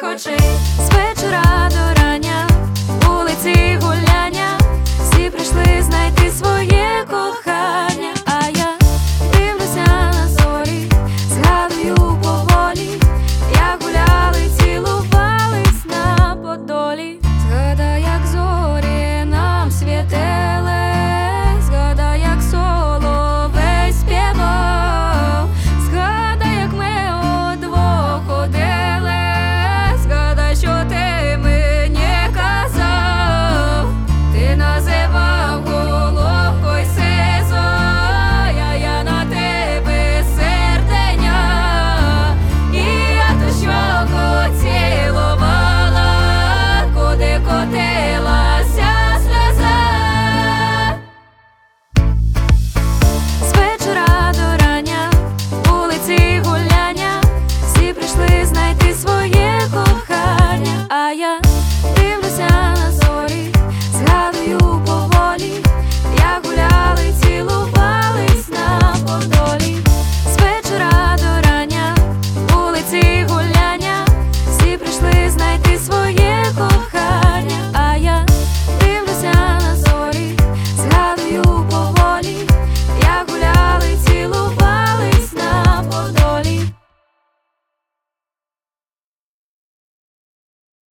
очей, з вечора до рання, вулиці гуляння, всі прийшли знайти своє кохання. А я дивлюся на зорі, згадую поволі, як гуляли, цілувались на Подолі. Згадай, як зорі нам світили, згадай, як соловей співав, згадай, як ми удвох ходили, згадай, що ти мені казав. Ти називав головкою сизою, я на тебе серденя, і я ту щоку цілувала, куди котилася сльоза. З вечора до рання, вулиці гуляння, всі прийшли знайти своє кохання. А я